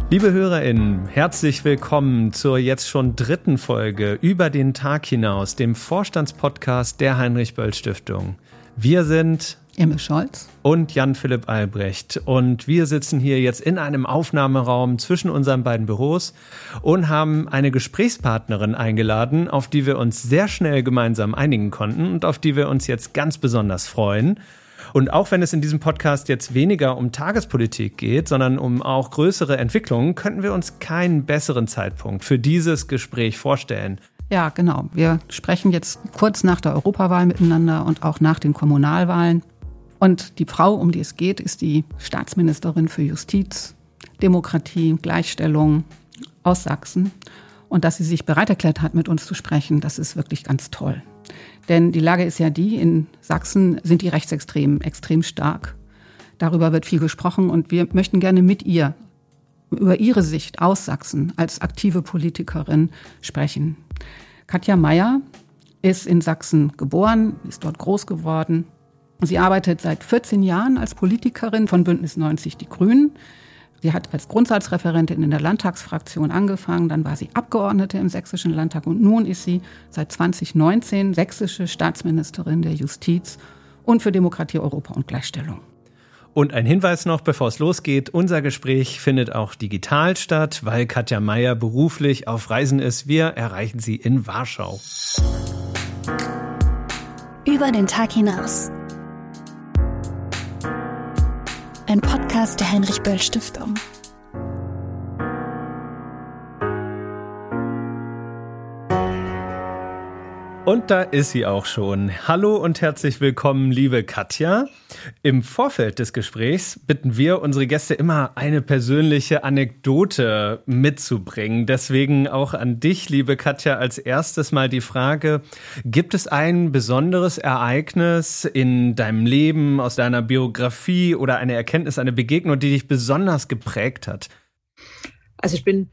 Liebe HörerInnen, herzlich willkommen zur jetzt schon 3. Folge Über den Tag hinaus, dem Vorstandspodcast der Heinrich-Böll-Stiftung. Wir sind Imme Scholz und Jan-Philipp Albrecht und wir sitzen hier jetzt in einem Aufnahmeraum zwischen unseren beiden Büros und haben eine Gesprächspartnerin eingeladen, auf die wir uns sehr schnell gemeinsam einigen konnten und auf die wir uns jetzt ganz besonders freuen. Und auch wenn es in diesem Podcast jetzt weniger um Tagespolitik geht, sondern um auch größere Entwicklungen, könnten wir uns keinen besseren Zeitpunkt für dieses Gespräch vorstellen. Ja, genau. Wir sprechen jetzt kurz nach der Europawahl miteinander und auch nach den Kommunalwahlen. Und die Frau, um die es geht, ist die Staatsministerin für Justiz, Demokratie, Gleichstellung aus Sachsen. Und dass sie sich bereit erklärt hat, mit uns zu sprechen, das ist wirklich ganz toll. Denn die Lage ist ja die, in Sachsen sind die Rechtsextremen extrem stark. Darüber wird viel gesprochen und wir möchten gerne mit ihr über ihre Sicht aus Sachsen als aktive Politikerin sprechen. Katja Mayer ist in Sachsen geboren, ist dort groß geworden. Sie arbeitet seit 14 Jahren als Politikerin von Bündnis 90 Die Grünen. Sie hat als Grundsatzreferentin in der Landtagsfraktion angefangen, dann war sie Abgeordnete im Sächsischen Landtag und nun ist sie seit 2019 sächsische Staatsministerin der Justiz und für Demokratie, Europa und Gleichstellung. Und ein Hinweis noch, bevor es losgeht, unser Gespräch findet auch digital statt, weil Katja Mayer beruflich auf Reisen ist. Wir erreichen sie in Warschau. Über den Tag hinaus. Ein Podcast der Heinrich-Böll-Stiftung. Und da ist sie auch schon. Hallo und herzlich willkommen, liebe Katja. Im Vorfeld des Gesprächs bitten wir unsere Gäste immer, eine persönliche Anekdote mitzubringen. Deswegen auch an dich, liebe Katja, als erstes mal die Frage, gibt es ein besonderes Ereignis in deinem Leben, aus deiner Biografie oder eine Erkenntnis, eine Begegnung, die dich besonders geprägt hat? Also ich bin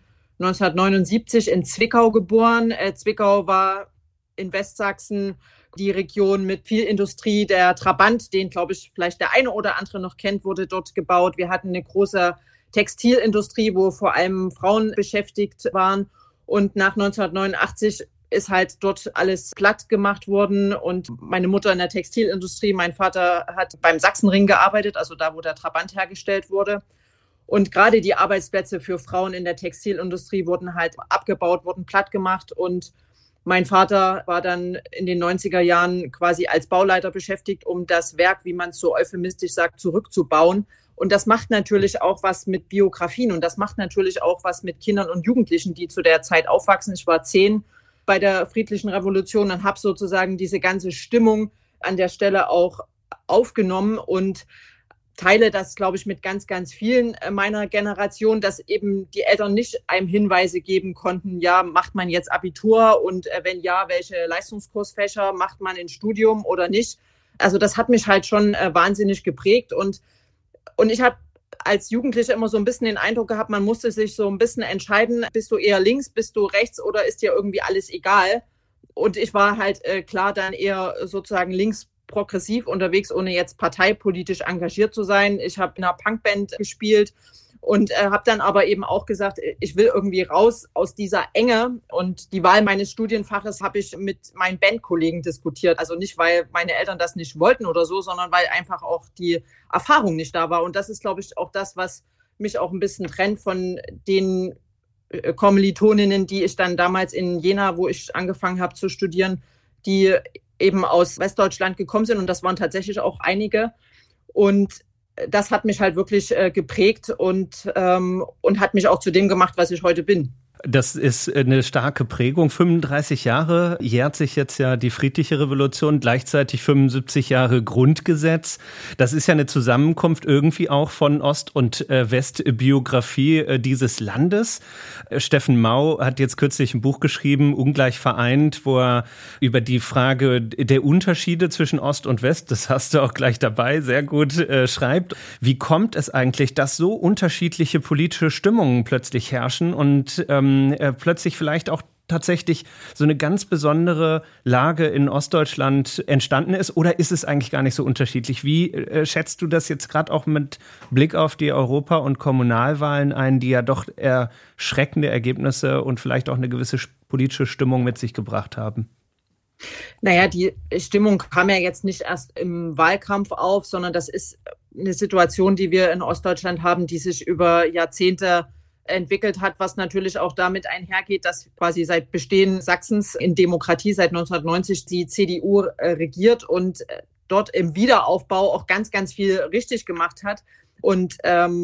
1979 in Zwickau geboren. Zwickau war in Westsachsen die Region mit viel Industrie. Der Trabant, den, glaube ich, vielleicht der eine oder andere noch kennt, wurde dort gebaut. Wir hatten eine große Textilindustrie, wo vor allem Frauen beschäftigt waren. Und nach 1989 ist halt dort alles platt gemacht worden. Und meine Mutter in der Textilindustrie, mein Vater hat beim Sachsenring gearbeitet, also da, wo der Trabant hergestellt wurde. Und gerade die Arbeitsplätze für Frauen in der Textilindustrie wurden halt abgebaut, wurden platt gemacht. Und mein Vater war dann in den 90er Jahren quasi als Bauleiter beschäftigt, um das Werk, wie man es so euphemistisch sagt, zurückzubauen. Und das macht natürlich auch was mit Biografien und das macht natürlich auch was mit Kindern und Jugendlichen, die zu der Zeit aufwachsen. Ich war 10 bei der Friedlichen Revolution und habe sozusagen diese ganze Stimmung an der Stelle auch aufgenommen und teile das, glaube ich, mit ganz, ganz vielen meiner Generation, dass eben die Eltern nicht einem Hinweise geben konnten, ja, macht man jetzt Abitur und wenn ja, welche Leistungskursfächer macht man im Studium oder nicht. Also das hat mich halt schon wahnsinnig geprägt und ich habe als Jugendliche immer so ein bisschen den Eindruck gehabt, man musste sich so ein bisschen entscheiden, bist du eher links, bist du rechts oder ist dir irgendwie alles egal? Und ich war halt klar dann eher sozusagen links progressiv unterwegs, ohne jetzt parteipolitisch engagiert zu sein. Ich habe in einer Punkband gespielt und habe dann aber eben auch gesagt, ich will irgendwie raus aus dieser Enge. Und die Wahl meines Studienfaches habe ich mit meinen Bandkollegen diskutiert. Also nicht, weil meine Eltern das nicht wollten oder so, sondern weil einfach auch die Erfahrung nicht da war. Und das ist, glaube ich, auch das, was mich auch ein bisschen trennt von den Kommilitoninnen, die ich dann damals in Jena, wo ich angefangen habe zu studieren, die eben aus Westdeutschland gekommen sind und das waren tatsächlich auch einige und das hat mich halt wirklich geprägt und hat mich auch zu dem gemacht, was ich heute bin. Das ist eine starke Prägung. 35 Jahre jährt sich jetzt ja die friedliche Revolution, gleichzeitig 75 Jahre Grundgesetz. Das ist ja eine Zusammenkunft irgendwie auch von Ost- und Westbiografie dieses Landes. Steffen Mau hat jetzt kürzlich ein Buch geschrieben, Ungleich vereint, wo er über die Frage der Unterschiede zwischen Ost und West, das hast du auch gleich dabei, sehr gut schreibt. Wie kommt es eigentlich, dass so unterschiedliche politische Stimmungen plötzlich herrschen und plötzlich vielleicht auch tatsächlich so eine ganz besondere Lage in Ostdeutschland entstanden ist? Oder ist es eigentlich gar nicht so unterschiedlich? Wie schätzt du das jetzt gerade auch mit Blick auf die Europa- und Kommunalwahlen ein, die ja doch erschreckende Ergebnisse und vielleicht auch eine gewisse politische Stimmung mit sich gebracht haben? Naja, die Stimmung kam ja jetzt nicht erst im Wahlkampf auf, sondern das ist eine Situation, die wir in Ostdeutschland haben, die sich über Jahrzehnte entwickelt hat, was natürlich auch damit einhergeht, dass quasi seit Bestehen Sachsens in Demokratie seit 1990 die CDU regiert und dort im Wiederaufbau auch ganz, ganz viel richtig gemacht hat. Und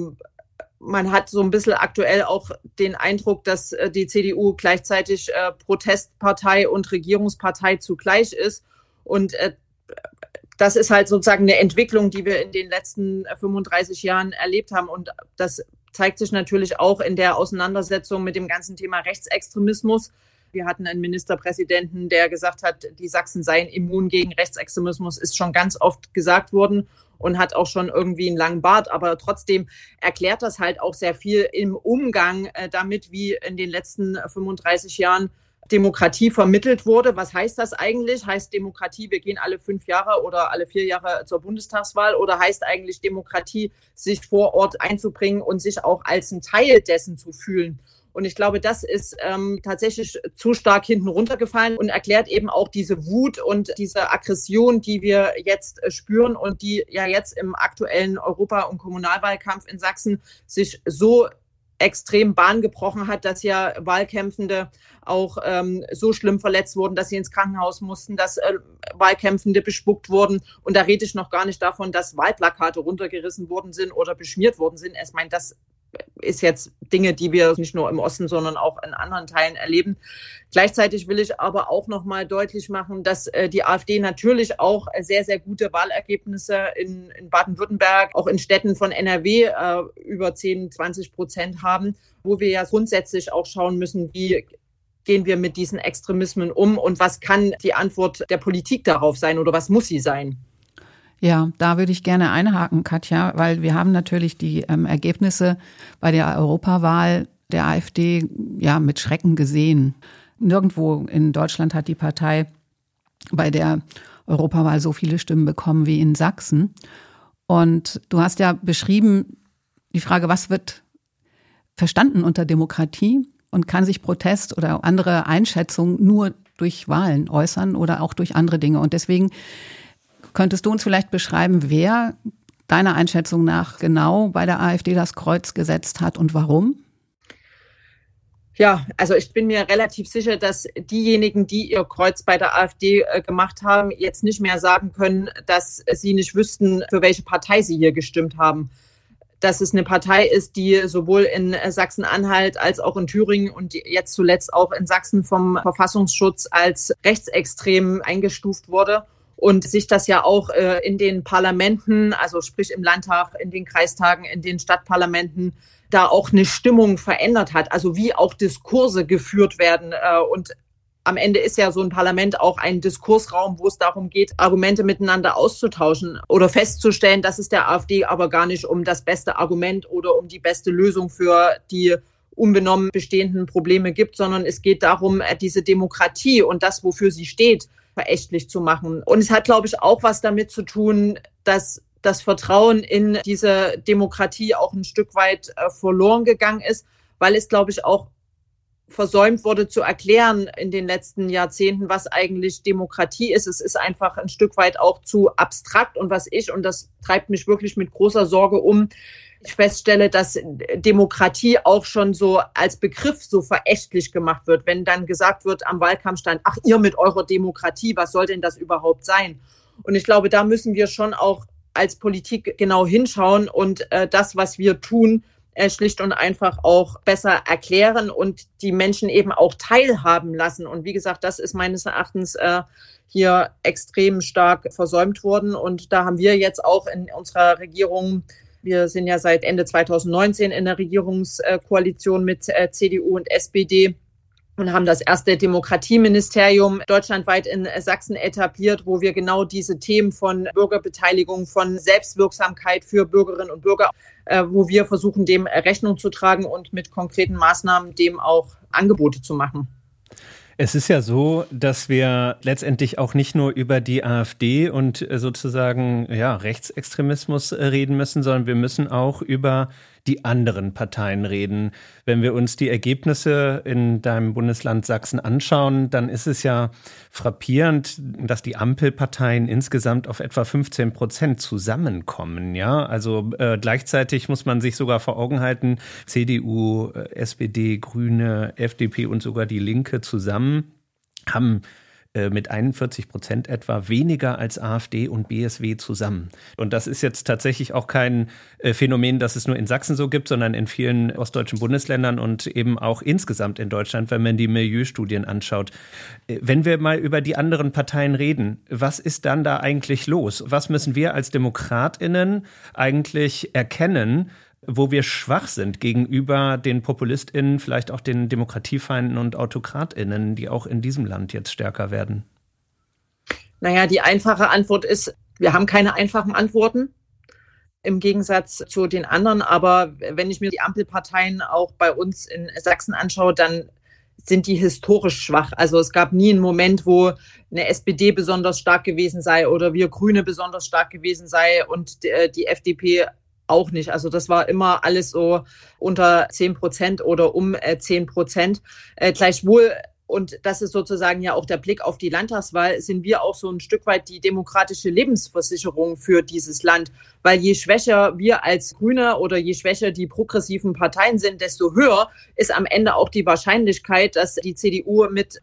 man hat so ein bisschen aktuell auch den Eindruck, dass die CDU gleichzeitig Protestpartei und Regierungspartei zugleich ist. Und das ist halt sozusagen eine Entwicklung, die wir in den letzten 35 Jahren erlebt haben. Und das zeigt sich natürlich auch in der Auseinandersetzung mit dem ganzen Thema Rechtsextremismus. Wir hatten einen Ministerpräsidenten, der gesagt hat, die Sachsen seien immun gegen Rechtsextremismus, ist schon ganz oft gesagt worden und hat auch schon irgendwie einen langen Bart. Aber trotzdem erklärt das halt auch sehr viel im Umgang damit, wie in den letzten 35 Jahren Demokratie vermittelt wurde. Was heißt das eigentlich? Heißt Demokratie, wir gehen alle 5 Jahre oder alle 4 Jahre zur Bundestagswahl? Oder heißt eigentlich Demokratie, sich vor Ort einzubringen und sich auch als ein Teil dessen zu fühlen? Und ich glaube, das ist tatsächlich zu stark hinten runtergefallen und erklärt eben auch diese Wut und diese Aggression, die wir jetzt spüren und die ja jetzt im aktuellen Europa- und Kommunalwahlkampf in Sachsen sich so extrem Bahn gebrochen hat, dass ja Wahlkämpfende auch so schlimm verletzt wurden, dass sie ins Krankenhaus mussten, dass Wahlkämpfende bespuckt wurden. Und da rede ich noch gar nicht davon, dass Wahlplakate runtergerissen worden sind oder beschmiert worden sind. Ich meine, das ist jetzt Dinge, die wir nicht nur im Osten, sondern auch in anderen Teilen erleben. Gleichzeitig will ich aber auch noch mal deutlich machen, dass die AfD natürlich auch sehr, sehr gute Wahlergebnisse in Baden-Württemberg, auch in Städten von NRW über 10-20% haben, wo wir ja grundsätzlich auch schauen müssen, wie gehen wir mit diesen Extremismen um und was kann die Antwort der Politik darauf sein oder was muss sie sein? Ja, da würde ich gerne einhaken, Katja, weil wir haben natürlich die Ergebnisse bei der Europawahl der AfD ja mit Schrecken gesehen. Nirgendwo in Deutschland hat die Partei bei der Europawahl so viele Stimmen bekommen wie in Sachsen. Und du hast ja beschrieben die Frage, was wird verstanden unter Demokratie und kann sich Protest oder andere Einschätzungen nur durch Wahlen äußern oder auch durch andere Dinge. Und deswegen könntest du uns vielleicht beschreiben, wer deiner Einschätzung nach genau bei der AfD das Kreuz gesetzt hat und warum? Ja, also ich bin mir relativ sicher, dass diejenigen, die ihr Kreuz bei der AfD gemacht haben, jetzt nicht mehr sagen können, dass sie nicht wüssten, für welche Partei sie hier gestimmt haben. Dass es eine Partei ist, die sowohl in Sachsen-Anhalt als auch in Thüringen und jetzt zuletzt auch in Sachsen vom Verfassungsschutz als rechtsextrem eingestuft wurde. Und sich das ja auch in den Parlamenten, also sprich im Landtag, in den Kreistagen, in den Stadtparlamenten, da auch eine Stimmung verändert hat. Also wie auch Diskurse geführt werden. Und am Ende ist ja so ein Parlament auch ein Diskursraum, wo es darum geht, Argumente miteinander auszutauschen oder festzustellen, dass es der AfD aber gar nicht um das beste Argument oder um die beste Lösung für die unbenommen bestehenden Probleme gibt, sondern es geht darum, diese Demokratie und das, wofür sie steht, verächtlich zu machen. Und es hat, glaube ich, auch was damit zu tun, dass das Vertrauen in diese Demokratie auch ein Stück weit verloren gegangen ist, weil es, glaube ich, auch versäumt wurde zu erklären in den letzten Jahrzehnten, was eigentlich Demokratie ist. Es ist einfach ein Stück weit auch zu abstrakt und und das treibt mich wirklich mit großer Sorge um, ich feststelle, dass Demokratie auch schon so als Begriff so verächtlich gemacht wird, wenn dann gesagt wird am Wahlkampfstand, ach, ihr mit eurer Demokratie, was soll denn das überhaupt sein? Und ich glaube, da müssen wir schon auch als Politik genau hinschauen und das, was wir tun, schlicht und einfach auch besser erklären und die Menschen eben auch teilhaben lassen. Und wie gesagt, das ist meines Erachtens hier extrem stark versäumt worden. Und da haben wir jetzt auch in unserer Regierung, wir sind ja seit Ende 2019 in der Regierungskoalition mit CDU und SPD und haben das erste Demokratieministerium deutschlandweit in Sachsen etabliert, wo wir genau diese Themen von Bürgerbeteiligung, von Selbstwirksamkeit für Bürgerinnen und Bürger, wo wir versuchen, dem Rechnung zu tragen und mit konkreten Maßnahmen dem auch Angebote zu machen. Es ist ja so, dass wir letztendlich auch nicht nur über die AfD und sozusagen Rechtsextremismus reden müssen, sondern wir müssen auch über die anderen Parteien reden. Wenn wir uns die Ergebnisse in deinem Bundesland Sachsen anschauen, dann ist es ja frappierend, dass die Ampelparteien insgesamt auf etwa 15% zusammenkommen. Ja, also gleichzeitig muss man sich sogar vor Augen halten, CDU, SPD, Grüne, FDP und sogar die Linke zusammen haben mit 41% etwa weniger als AfD und BSW zusammen. Und das ist jetzt tatsächlich auch kein Phänomen, das es nur in Sachsen so gibt, sondern in vielen ostdeutschen Bundesländern und eben auch insgesamt in Deutschland, wenn man die Milieustudien anschaut. Wenn wir mal über die anderen Parteien reden, was ist dann da eigentlich los? Was müssen wir als DemokratInnen eigentlich erkennen, wo wir schwach sind gegenüber den PopulistInnen, vielleicht auch den Demokratiefeinden und AutokratInnen, die auch in diesem Land jetzt stärker werden? Naja, die einfache Antwort ist, wir haben keine einfachen Antworten im Gegensatz zu den anderen. Aber wenn ich mir die Ampelparteien auch bei uns in Sachsen anschaue, dann sind die historisch schwach. Also es gab nie einen Moment, wo eine SPD besonders stark gewesen sei oder wir Grüne besonders stark gewesen sei und die FDP auch nicht. Also das war immer alles so unter 10% oder um 10%. Gleichwohl, und das ist sozusagen ja auch der Blick auf die Landtagswahl, sind wir auch so ein Stück weit die demokratische Lebensversicherung für dieses Land. Weil je schwächer wir als Grüne oder je schwächer die progressiven Parteien sind, desto höher ist am Ende auch die Wahrscheinlichkeit, dass die CDU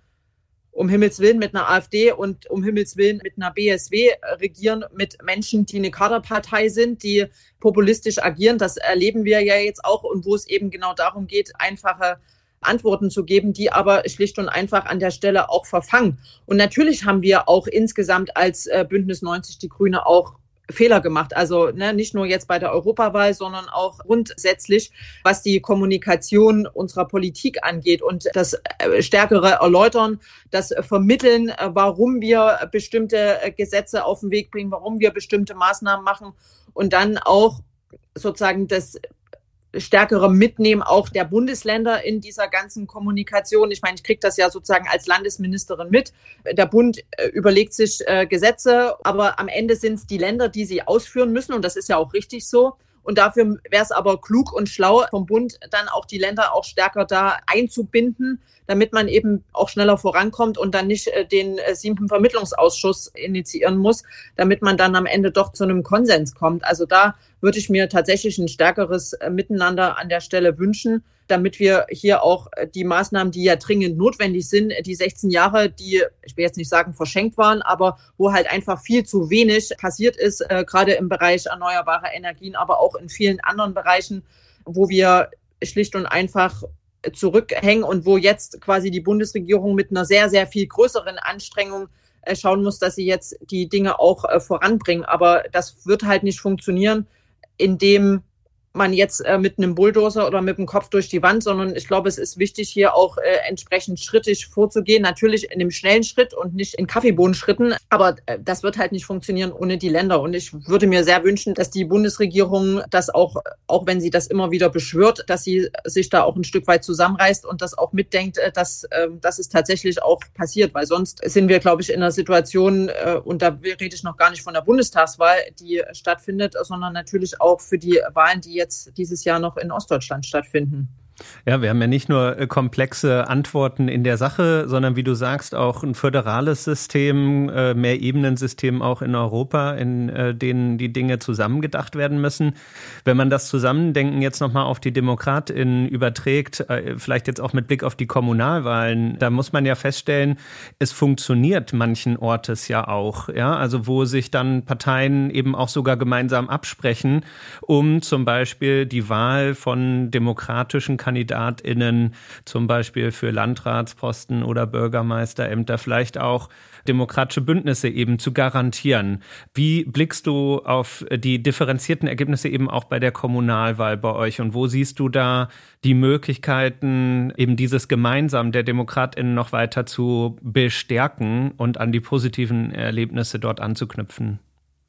um Himmels Willen mit einer AfD und um Himmels Willen mit einer BSW regieren, mit Menschen, die eine Kaderpartei sind, die populistisch agieren. Das erleben wir ja jetzt auch und wo es eben genau darum geht, einfache Antworten zu geben, die aber schlicht und einfach an der Stelle auch verfangen. Und natürlich haben wir auch insgesamt als Bündnis 90 Die Grüne auch Fehler gemacht. Also nicht nur jetzt bei der Europawahl, sondern auch grundsätzlich, was die Kommunikation unserer Politik angeht und das stärkere Erläutern, das Vermitteln, warum wir bestimmte Gesetze auf den Weg bringen, warum wir bestimmte Maßnahmen machen und dann auch sozusagen das stärkere Mitnehmen auch der Bundesländer in dieser ganzen Kommunikation. Ich meine, ich kriege das ja sozusagen als Landesministerin mit. Der Bund überlegt sich Gesetze, aber am Ende sind es die Länder, die sie ausführen müssen und das ist ja auch richtig so. Und dafür wäre es aber klug und schlau vom Bund, dann auch die Länder auch stärker da einzubinden, damit man eben auch schneller vorankommt und dann nicht den 7. Vermittlungsausschuss initiieren muss, damit man dann am Ende doch zu einem Konsens kommt. Also da würde ich mir tatsächlich ein stärkeres Miteinander an der Stelle wünschen, damit wir hier auch die Maßnahmen, die ja dringend notwendig sind, die 16 Jahre, die, ich will jetzt nicht sagen verschenkt waren, aber wo halt einfach viel zu wenig passiert ist, gerade im Bereich erneuerbare Energien, aber auch in vielen anderen Bereichen, wo wir schlicht und einfach zurückhängen und wo jetzt quasi die Bundesregierung mit einer sehr, sehr viel größeren Anstrengung schauen muss, dass sie jetzt die Dinge auch voranbringen. Aber das wird halt nicht funktionieren, indem man jetzt mit einem Bulldozer oder mit dem Kopf durch die Wand, sondern ich glaube, es ist wichtig, hier auch entsprechend schrittig vorzugehen. Natürlich in einem schnellen Schritt und nicht in Kaffeebohnenschritten. Aber das wird halt nicht funktionieren ohne die Länder. Und ich würde mir sehr wünschen, dass die Bundesregierung das auch wenn sie das immer wieder beschwört, dass sie sich da auch ein Stück weit zusammenreißt und das auch mitdenkt, dass es tatsächlich auch passiert. Weil sonst sind wir, glaube ich, in einer Situation, und da rede ich noch gar nicht von der Bundestagswahl, die stattfindet, sondern natürlich auch für die Wahlen, die jetzt dieses Jahr noch in Ostdeutschland stattfinden. Ja, wir haben ja nicht nur komplexe Antworten in der Sache, sondern wie du sagst, auch ein föderales System, Mehrebenensystem auch in Europa, in denen die Dinge zusammengedacht werden müssen. Wenn man das Zusammendenken jetzt nochmal auf die DemokratInnen überträgt, vielleicht jetzt auch mit Blick auf die Kommunalwahlen, da muss man ja feststellen, es funktioniert manchen Ortes ja auch, ja, also wo sich dann Parteien eben auch sogar gemeinsam absprechen, um zum Beispiel die Wahl von demokratischen KandidatInnen, zum Beispiel für Landratsposten oder Bürgermeisterämter, vielleicht auch demokratische Bündnisse eben zu garantieren. Wie blickst du auf die differenzierten Ergebnisse eben auch bei der Kommunalwahl bei euch und wo siehst du da die Möglichkeiten, eben dieses Gemeinsam der DemokratInnen noch weiter zu bestärken und an die positiven Erlebnisse dort anzuknüpfen?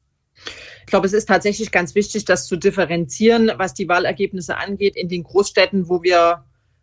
Ich glaube, es ist tatsächlich ganz wichtig, das zu differenzieren, was die Wahlergebnisse angeht. In den Großstädten, wo wir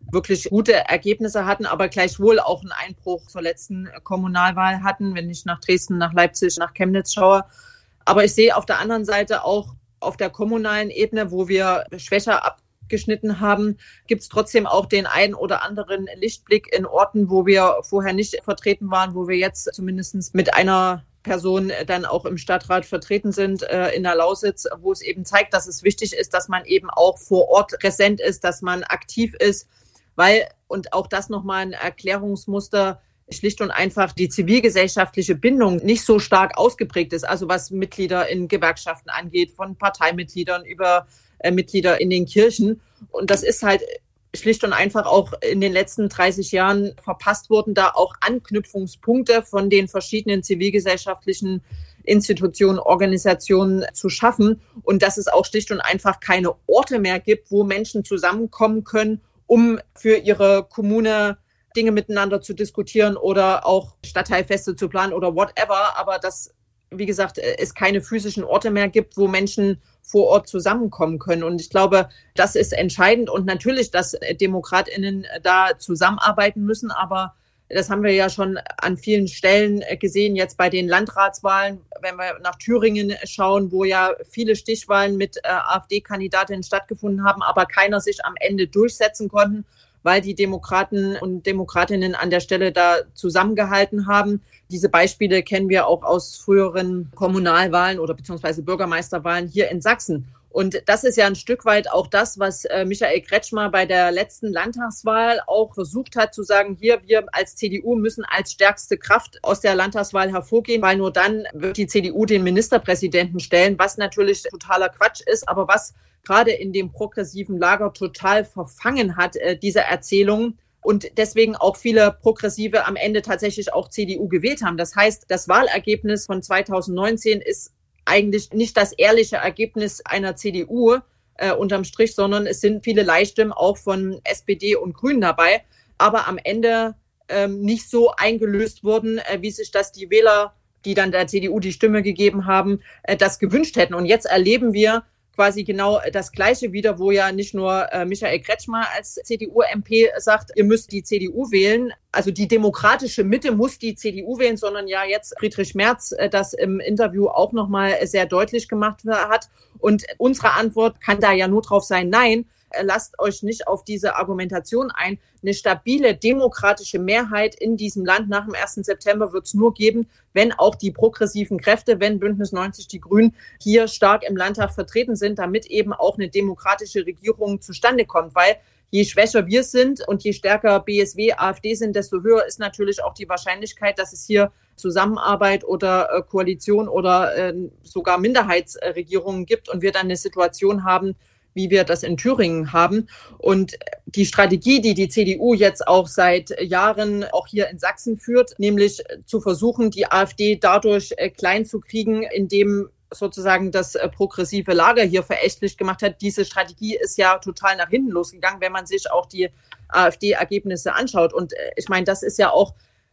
wirklich gute Ergebnisse hatten, aber gleichwohl auch einen Einbruch zur letzten Kommunalwahl hatten, wenn ich nach Dresden, nach Leipzig, nach Chemnitz schaue. Aber ich sehe auf der anderen Seite auch auf der kommunalen Ebene, wo wir schwächer abgeschnitten haben, gibt es trotzdem auch den einen oder anderen Lichtblick in Orten, wo wir vorher nicht vertreten waren, wo wir jetzt zumindest mit einer Person dann auch im Stadtrat vertreten sind in der Lausitz, wo es eben zeigt, dass es wichtig ist, dass man eben auch vor Ort präsent ist, dass man aktiv ist, weil, und auch das nochmal ein Erklärungsmuster, schlicht und einfach die zivilgesellschaftliche Bindung nicht so stark ausgeprägt ist, also was Mitglieder in Gewerkschaften angeht, von Parteimitgliedern über Mitglieder in den Kirchen. Und das ist halt schlicht und einfach auch in den letzten 30 Jahren verpasst worden, da auch Anknüpfungspunkte von den verschiedenen zivilgesellschaftlichen Institutionen, Organisationen zu schaffen und dass es auch schlicht und einfach keine Orte mehr gibt, wo Menschen zusammenkommen können, um für ihre Kommune Dinge miteinander zu diskutieren oder auch Stadtteilfeste zu planen oder whatever. Aber dass, wie gesagt, es keine physischen Orte mehr gibt, wo Menschen vor Ort zusammenkommen können. Und ich glaube, das ist entscheidend. Und natürlich, dass DemokratInnen da zusammenarbeiten müssen. Aber das haben wir ja schon an vielen Stellen gesehen, jetzt bei den Landratswahlen, wenn wir nach Thüringen schauen, wo ja viele Stichwahlen mit AfD-Kandidatinnen stattgefunden haben, aber keiner sich am Ende durchsetzen konnten, weil die Demokraten und Demokratinnen an der Stelle da zusammengehalten haben. Diese Beispiele kennen wir auch aus früheren Kommunalwahlen oder beziehungsweise Bürgermeisterwahlen hier in Sachsen. Und das ist ja ein Stück weit auch das, was Michael Kretschmer bei der letzten Landtagswahl auch versucht hat zu sagen, hier, wir als CDU müssen als stärkste Kraft aus der Landtagswahl hervorgehen, weil nur dann wird die CDU den Ministerpräsidenten stellen, was natürlich totaler Quatsch ist, aber was gerade in dem progressiven Lager total verfangen hat, diese Erzählung. Und deswegen auch viele Progressive am Ende tatsächlich auch CDU gewählt haben. Das heißt, das Wahlergebnis von 2019 ist eigentlich nicht das ehrliche Ergebnis einer CDU unterm Strich, sondern es sind viele Leihstimmen auch von SPD und Grünen dabei, aber am Ende nicht so eingelöst wurden, wie sich das die Wähler, die dann der CDU die Stimme gegeben haben, das gewünscht hätten. Und jetzt erleben wir quasi genau das Gleiche wieder, wo ja nicht nur Michael Kretschmer als CDU-MP sagt, ihr müsst die CDU wählen, also die demokratische Mitte muss die CDU wählen, sondern ja jetzt Friedrich Merz das im Interview auch nochmal sehr deutlich gemacht hat. Und unsere Antwort kann da ja nur drauf sein, nein, lasst euch nicht auf diese Argumentation ein. Eine stabile demokratische Mehrheit in diesem Land nach dem 1. September wird es nur geben, wenn auch die progressiven Kräfte, wenn Bündnis 90 Die Grünen hier stark im Landtag vertreten sind, damit eben auch eine demokratische Regierung zustande kommt. Weil je schwächer wir sind und je stärker BSW, AfD sind, desto höher ist natürlich auch die Wahrscheinlichkeit, dass es hier Zusammenarbeit oder Koalition oder sogar Minderheitsregierungen gibt und wir dann eine Situation haben, wie wir das in Thüringen haben. Und die Strategie, die die CDU jetzt auch seit Jahren auch hier in Sachsen führt, nämlich zu versuchen, die AfD dadurch klein zu kriegen, indem sozusagen das progressive Lager hier verächtlich gemacht hat. Diese Strategie ist ja total nach hinten losgegangen, wenn man sich auch die AfD-Ergebnisse anschaut. Und ich meine, das ist ja auch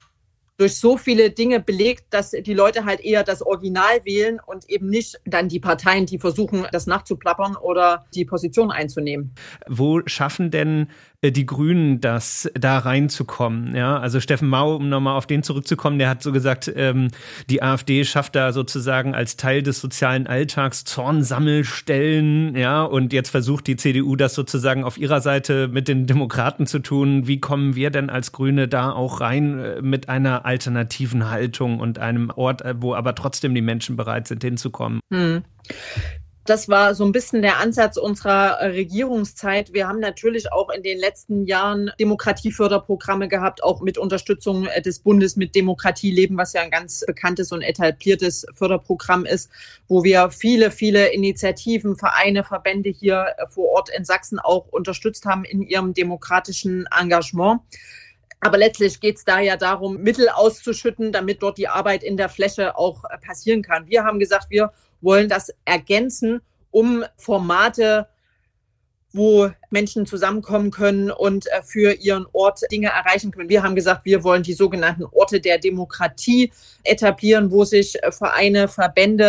durch so viele Dinge belegt, dass die Leute halt eher das Original wählen und eben nicht dann die Parteien, die versuchen, das nachzuplappern oder die Position einzunehmen. Wo schaffen denn die Grünen das, da reinzukommen? Ja, also Steffen Mau, um nochmal auf den zurückzukommen, der hat so gesagt, die AfD schafft da sozusagen als Teil des sozialen Alltags Zornsammelstellen, ja, und jetzt versucht die CDU das sozusagen auf ihrer Seite mit den Demokraten zu tun. Wie kommen wir denn als Grüne da auch rein mit einer alternativen Haltung und einem Ort, wo aber trotzdem die Menschen bereit sind, hinzukommen? Das war so ein bisschen der Ansatz unserer Regierungszeit. Wir haben natürlich auch in den letzten Jahren Demokratieförderprogramme gehabt, auch mit Unterstützung des Bundes mit Demokratie leben, was ja ein ganz bekanntes und etabliertes Förderprogramm ist, wo wir viele, viele Initiativen, Vereine, Verbände hier vor Ort in Sachsen auch unterstützt haben in ihrem demokratischen Engagement. Aber letztlich geht es da ja darum, Mittel auszuschütten, damit dort die Arbeit in der Fläche auch passieren kann. Wir haben gesagt, wir wollen das ergänzen, um Formate, wo Menschen zusammenkommen können und für ihren Ort Dinge erreichen können. Wir haben gesagt, wir wollen die sogenannten Orte der Demokratie etablieren, wo sich Vereine, Verbände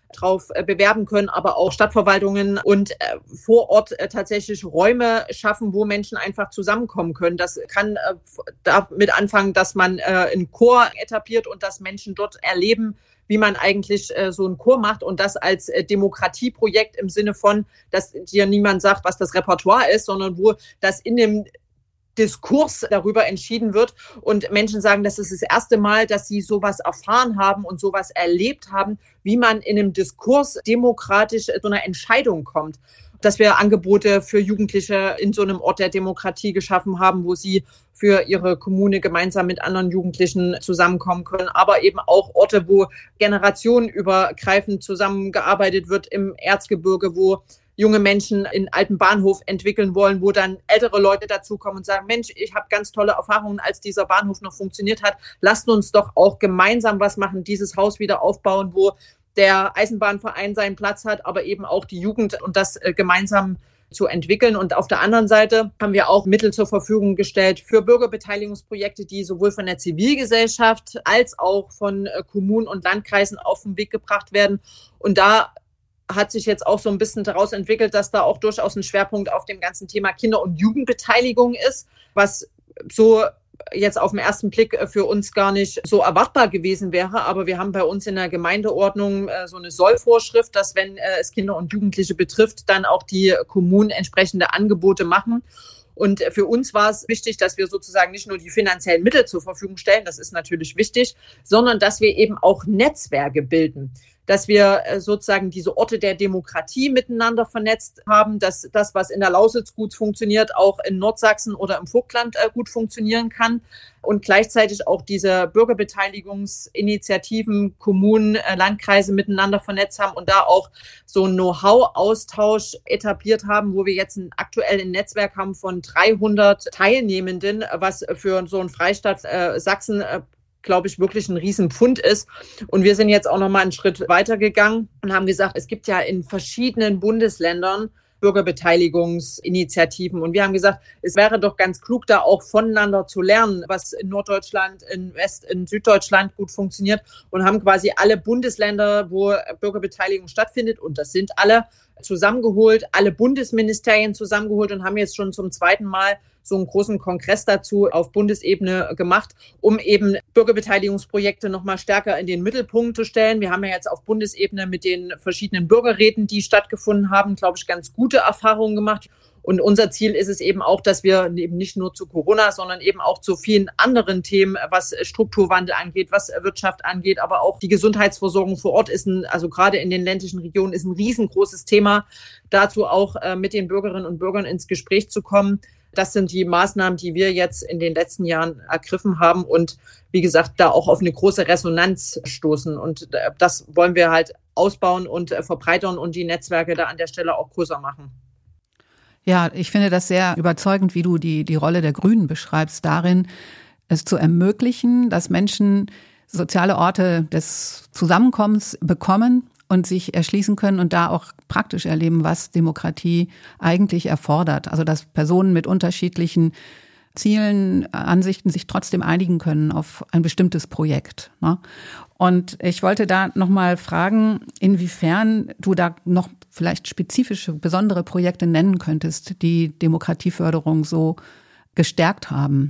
drauf bewerben können, aber auch Stadtverwaltungen und vor Ort tatsächlich Räume schaffen, wo Menschen einfach zusammenkommen können. Das kann damit anfangen, dass man einen Chor etabliert und dass Menschen dort erleben, wie man eigentlich so einen Chor macht und das als Demokratieprojekt im Sinne von, dass dir niemand sagt, was das Repertoire ist, sondern wo das in dem Diskurs darüber entschieden wird und Menschen sagen, das ist das erste Mal, dass sie sowas erfahren haben und sowas erlebt haben, wie man in einem Diskurs demokratisch zu einer Entscheidung kommt. Dass wir Angebote für Jugendliche in so einem Ort der Demokratie geschaffen haben, wo sie für ihre Kommune gemeinsam mit anderen Jugendlichen zusammenkommen können, aber eben auch Orte, wo generationenübergreifend zusammengearbeitet wird im Erzgebirge, wo junge Menschen einen alten Bahnhof entwickeln wollen, wo dann ältere Leute dazukommen und sagen, Mensch, ich habe ganz tolle Erfahrungen, als dieser Bahnhof noch funktioniert hat. Lasst uns doch auch gemeinsam was machen, dieses Haus wieder aufbauen, wo der Eisenbahnverein seinen Platz hat, aber eben auch die Jugend und das gemeinsam zu entwickeln. Und auf der anderen Seite haben wir auch Mittel zur Verfügung gestellt für Bürgerbeteiligungsprojekte, die sowohl von der Zivilgesellschaft als auch von Kommunen und Landkreisen auf den Weg gebracht werden. Und da hat sich jetzt auch so ein bisschen daraus entwickelt, dass da auch durchaus ein Schwerpunkt auf dem ganzen Thema Kinder- und Jugendbeteiligung ist, was so jetzt auf den ersten Blick für uns gar nicht so erwartbar gewesen wäre. Aber wir haben bei uns in der Gemeindeordnung so eine Sollvorschrift, dass wenn es Kinder und Jugendliche betrifft, dann auch die Kommunen entsprechende Angebote machen. Und für uns war es wichtig, dass wir sozusagen nicht nur die finanziellen Mittel zur Verfügung stellen, das ist natürlich wichtig, sondern dass wir eben auch Netzwerke bilden. Dass wir sozusagen diese Orte der Demokratie miteinander vernetzt haben, dass das, was in der Lausitz gut funktioniert, auch in Nordsachsen oder im Vogtland gut funktionieren kann und gleichzeitig auch diese Bürgerbeteiligungsinitiativen, Kommunen, Landkreise miteinander vernetzt haben und da auch so einen Know-how-Austausch etabliert haben, wo wir jetzt aktuell ein Netzwerk haben von 300 Teilnehmenden, was für so einen Freistaat Sachsen glaube ich, wirklich ein Riesenpfund ist. Und wir sind jetzt auch noch mal einen Schritt weiter gegangen und haben gesagt, es gibt ja in verschiedenen Bundesländern Bürgerbeteiligungsinitiativen. Und wir haben gesagt, es wäre doch ganz klug, da auch voneinander zu lernen, was in Norddeutschland, in in Süddeutschland gut funktioniert und haben quasi alle Bundesländer, wo Bürgerbeteiligung stattfindet, und das sind alle, zusammengeholt, alle Bundesministerien zusammengeholt und haben jetzt schon zum zweiten Mal so einen großen Kongress dazu auf Bundesebene gemacht, um eben Bürgerbeteiligungsprojekte noch mal stärker in den Mittelpunkt zu stellen. Wir haben ja jetzt auf Bundesebene mit den verschiedenen Bürgerräten, die stattgefunden haben, glaube ich, ganz gute Erfahrungen gemacht. Und unser Ziel ist es eben auch, dass wir eben nicht nur zu Corona, sondern eben auch zu vielen anderen Themen, was Strukturwandel angeht, was Wirtschaft angeht, aber auch die Gesundheitsversorgung vor Ort ist also gerade in den ländlichen Regionen ist ein riesengroßes Thema, dazu auch mit den Bürgerinnen und Bürgern ins Gespräch zu kommen. Das sind die Maßnahmen, die wir jetzt in den letzten Jahren ergriffen haben und wie gesagt, da auch auf eine große Resonanz stoßen. Und das wollen wir halt ausbauen und verbreitern und die Netzwerke da an der Stelle auch größer machen. Ja, ich finde das sehr überzeugend, wie du die Rolle der Grünen beschreibst, darin, es zu ermöglichen, dass Menschen soziale Orte des Zusammenkommens bekommen und sich erschließen können und da auch praktisch erleben, was Demokratie eigentlich erfordert. Also dass Personen mit unterschiedlichen Zielen, Ansichten sich trotzdem einigen können auf ein bestimmtes Projekt, ne? Und ich wollte da nochmal fragen, inwiefern du da noch vielleicht spezifische, besondere Projekte nennen könntest, die Demokratieförderung so gestärkt haben.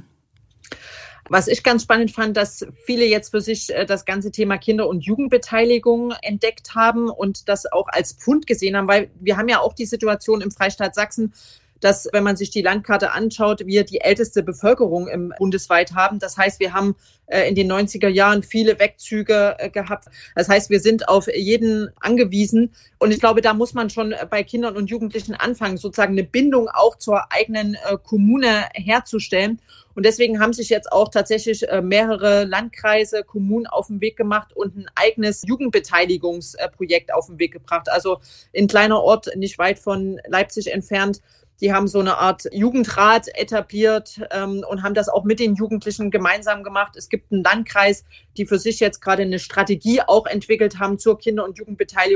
Was ich ganz spannend fand, dass viele jetzt für sich das ganze Thema Kinder- und Jugendbeteiligung entdeckt haben und das auch als Pfund gesehen haben, weil wir haben ja auch die Situation im Freistaat Sachsen, dass, wenn man sich die Landkarte anschaut, wir die älteste Bevölkerung bundesweit haben. Das heißt, wir haben in den 90er Jahren viele Wegzüge gehabt. Das heißt, wir sind auf jeden angewiesen. Und ich glaube, da muss man schon bei Kindern und Jugendlichen anfangen, sozusagen eine Bindung auch zur eigenen Kommune herzustellen. Und deswegen haben sich jetzt auch tatsächlich mehrere Landkreise, Kommunen auf den Weg gemacht und ein eigenes Jugendbeteiligungsprojekt auf den Weg gebracht. Also ein kleiner Ort, nicht weit von Leipzig entfernt. Die haben so eine Art Jugendrat etabliert und haben das auch mit den Jugendlichen gemeinsam gemacht. Es gibt einen Landkreis, die für sich jetzt gerade eine Strategie auch entwickelt haben zur Kinder- und Jugendbeteiligung,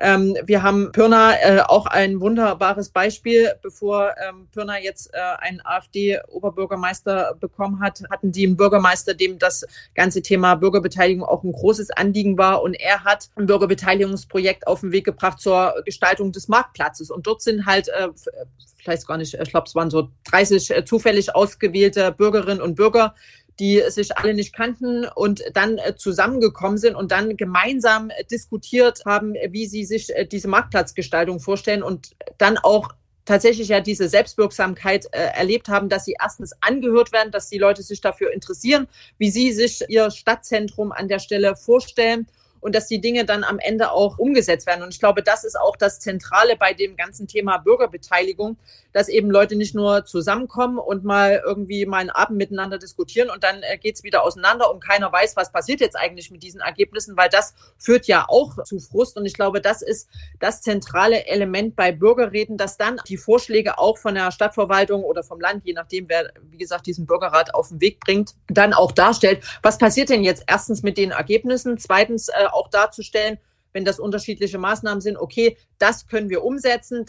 Wir haben Pirna, auch ein wunderbares Beispiel. Bevor Pirna jetzt einen AfD-Oberbürgermeister bekommen hat, hatten die einen Bürgermeister, dem das ganze Thema Bürgerbeteiligung auch ein großes Anliegen war. Und er hat ein Bürgerbeteiligungsprojekt auf den Weg gebracht zur Gestaltung des Marktplatzes. Und dort sind halt, vielleicht gar nicht, ich glaube, es waren so 30 zufällig ausgewählte Bürgerinnen und Bürger, die sich alle nicht kannten und dann zusammengekommen sind und dann gemeinsam diskutiert haben, wie sie sich diese Marktplatzgestaltung vorstellen und dann auch tatsächlich ja diese Selbstwirksamkeit erlebt haben, dass sie erstens angehört werden, dass die Leute sich dafür interessieren, wie sie sich ihr Stadtzentrum an der Stelle vorstellen. Und dass die Dinge dann am Ende auch umgesetzt werden. Und ich glaube, das ist auch das Zentrale bei dem ganzen Thema Bürgerbeteiligung, dass eben Leute nicht nur zusammenkommen und mal einen Abend miteinander diskutieren und dann geht's wieder auseinander und keiner weiß, was passiert jetzt eigentlich mit diesen Ergebnissen, weil das führt ja auch zu Frust. Und ich glaube, das ist das zentrale Element bei Bürgerräten, dass dann die Vorschläge auch von der Stadtverwaltung oder vom Land, je nachdem, wer, wie gesagt, diesen Bürgerrat auf den Weg bringt, dann auch darstellt, was passiert denn jetzt erstens mit den Ergebnissen, zweitens auch darzustellen, wenn das unterschiedliche Maßnahmen sind, okay, das können wir umsetzen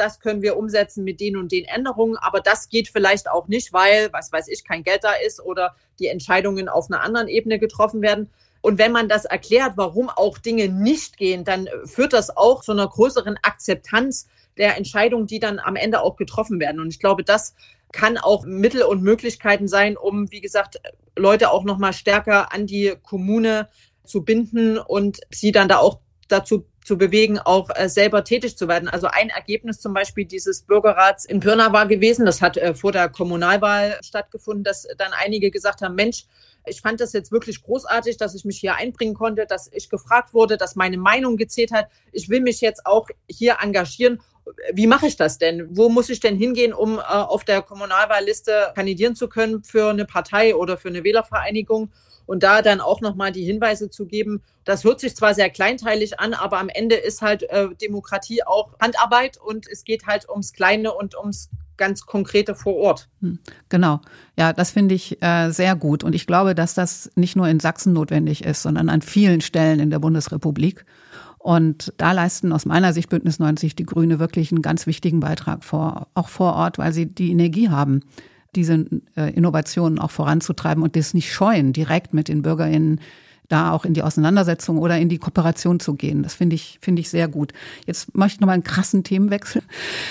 mit den und den Änderungen, aber das geht vielleicht auch nicht, weil, was weiß ich, kein Geld da ist oder die Entscheidungen auf einer anderen Ebene getroffen werden. Und wenn man das erklärt, warum auch Dinge nicht gehen, dann führt das auch zu einer größeren Akzeptanz der Entscheidungen, die dann am Ende auch getroffen werden. Und ich glaube, das kann auch Mittel und Möglichkeiten sein, um, wie gesagt, Leute auch nochmal stärker an die Kommune zu binden und sie dann da auch dazu zu bewegen, auch selber tätig zu werden. Also ein Ergebnis zum Beispiel dieses Bürgerrats in Pirna war gewesen, das hat vor der Kommunalwahl stattgefunden, dass dann einige gesagt haben, Mensch, ich fand das jetzt wirklich großartig, dass ich mich hier einbringen konnte, dass ich gefragt wurde, dass meine Meinung gezählt hat. Ich will mich jetzt auch hier engagieren. Wie mache ich das denn? Wo muss ich denn hingehen, um auf der Kommunalwahlliste kandidieren zu können für eine Partei oder für eine Wählervereinigung? Und da dann auch nochmal die Hinweise zu geben, das hört sich zwar sehr kleinteilig an, aber am Ende ist halt Demokratie auch Handarbeit und es geht halt ums Kleine und ums ganz Konkrete vor Ort. Genau. Ja, das finde ich sehr gut. Und ich glaube, dass das nicht nur in Sachsen notwendig ist, sondern an vielen Stellen in der Bundesrepublik. Und da leisten aus meiner Sicht Bündnis 90 Die Grüne wirklich einen ganz wichtigen Beitrag auch vor Ort, weil sie die Energie haben, diese Innovationen auch voranzutreiben und das nicht scheuen, direkt mit den BürgerInnen da auch in die Auseinandersetzung oder in die Kooperation zu gehen. Das finde ich sehr gut. Jetzt möchte ich nochmal einen krassen Themenwechsel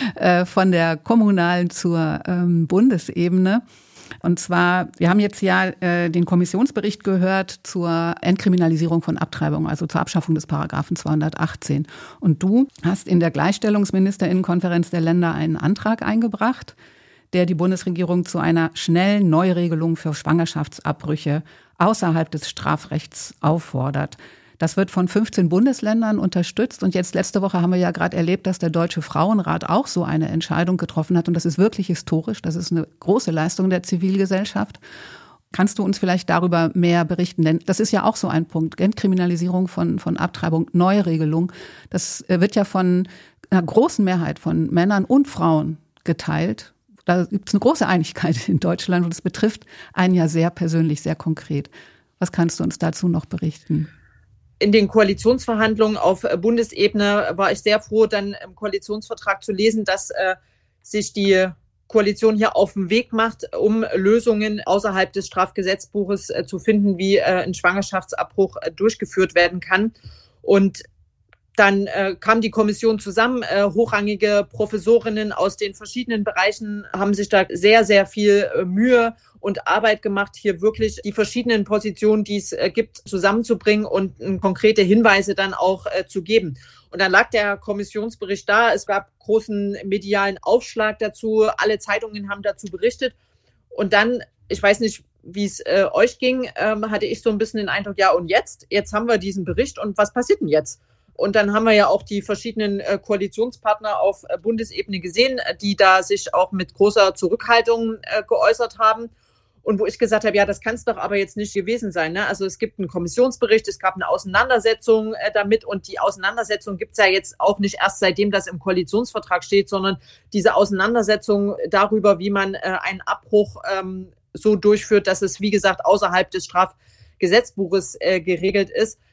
von der kommunalen zur Bundesebene. Und zwar, wir haben jetzt ja den Kommissionsbericht gehört zur Entkriminalisierung von Abtreibung, also zur Abschaffung des Paragraphen 218. Und du hast in der Gleichstellungsministerinnenkonferenz der Länder einen Antrag eingebracht, der die Bundesregierung zu einer schnellen Neuregelung für Schwangerschaftsabbrüche außerhalb des Strafrechts auffordert. Das wird von 15 Bundesländern unterstützt. Und jetzt letzte Woche haben wir ja gerade erlebt, dass der Deutsche Frauenrat auch so eine Entscheidung getroffen hat. Und das ist wirklich historisch. Das ist eine große Leistung der Zivilgesellschaft. Kannst du uns vielleicht darüber mehr berichten? Denn das ist ja auch so ein Punkt. Entkriminalisierung von Abtreibung, Neuregelung. Das wird ja von einer großen Mehrheit von Männern und Frauen geteilt. Da gibt es eine große Einigkeit in Deutschland und es betrifft einen ja sehr persönlich, sehr konkret. Was kannst du uns dazu noch berichten? In den Koalitionsverhandlungen auf Bundesebene war ich sehr froh, dann im Koalitionsvertrag zu lesen, dass sich die Koalition hier auf den Weg macht, um Lösungen außerhalb des Strafgesetzbuches zu finden, wie ein Schwangerschaftsabbruch durchgeführt werden kann. Und dann kam die Kommission zusammen, hochrangige Professorinnen aus den verschiedenen Bereichen haben sich da sehr, sehr viel Mühe und Arbeit gemacht, hier wirklich die verschiedenen Positionen, die es gibt, zusammenzubringen und konkrete Hinweise dann auch zu geben. Und dann lag der Kommissionsbericht da, es gab großen medialen Aufschlag dazu, alle Zeitungen haben dazu berichtet. Und dann, ich weiß nicht, wie es euch ging, hatte ich so ein bisschen den Eindruck, ja und jetzt haben wir diesen Bericht und was passiert denn jetzt? Und dann haben wir ja auch die verschiedenen Koalitionspartner auf Bundesebene gesehen, die da sich auch mit großer Zurückhaltung geäußert haben. Und wo ich gesagt habe, ja, das kann es doch aber jetzt nicht gewesen sein. Ne? Also es gibt einen Kommissionsbericht, es gab eine Auseinandersetzung damit und die Auseinandersetzung gibt es ja jetzt auch nicht erst seitdem das im Koalitionsvertrag steht, sondern diese Auseinandersetzung darüber, wie man einen Abbruch so durchführt, dass es, wie gesagt, außerhalb des Strafgesetzbuches geregelt ist.